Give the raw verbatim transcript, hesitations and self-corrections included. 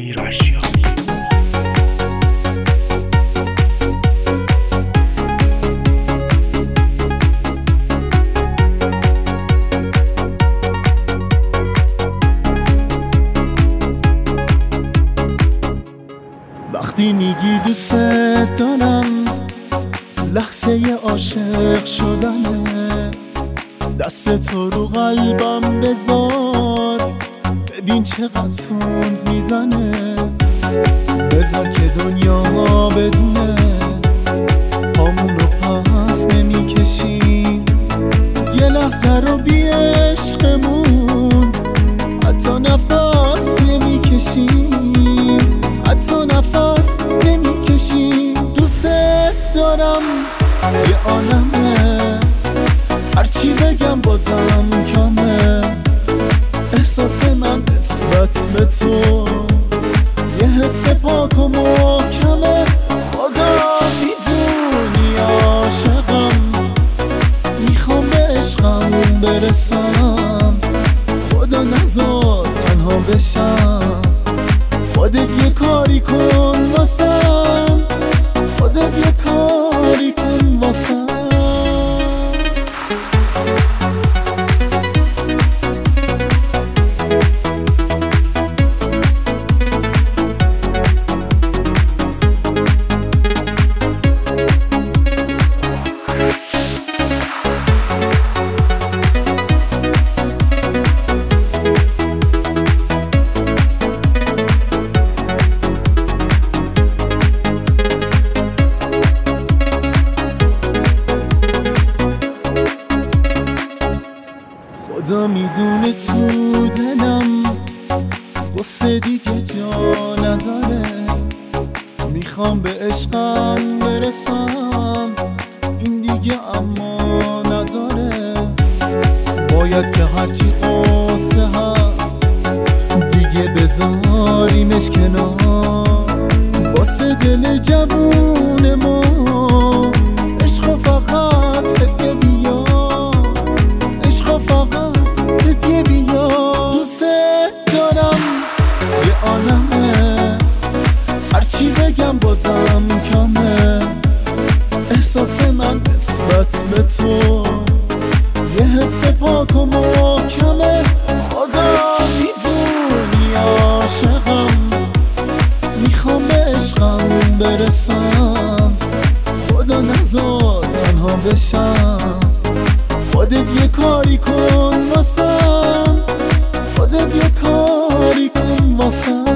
وقتی میگی دوست دارم لحظه عاشق شدنه، دست تو رو قلبم بذار ببین چقدر تند میزنه. بذار که دنیا بدونه پامون رو پس نمیکشیم، یه لحظه رو بی عشقمون حتی نفس نمیکشیم، حتی نفس نمیکشیم. دوست دارم یه عالمه، هرچی بگم بازم کمه. احساس من نسبت به تو یه حس پاک و محکمه. خدا میدونی عاشقم، میخوام به عشقم برسم. خدا نذار تنها بشم، خودت یه کاری کن واسم، خودت یه کاری کن واسم. خدا میدونه تو دلم قصه دیگه جا نداره. میخوام به عشقم برسم، این دیگه اما نداره. باید که هرچی قصه هست دیگه بذاریمش کنار، واسه دل جوون ما عشق فقط هدیه بیا، عشق فقط هدیه بیا. دوست دارم یه عالمه، هرچی بگم بازم کمه. احساس من نسبت به تو یه حس پاک و محکمه. خدا میدونی عاشقم، میخوام به عشقم برسم. خدا نذار تنها بشم، خودت یه کاری کن واسم، خودت یه کاری کن واسم.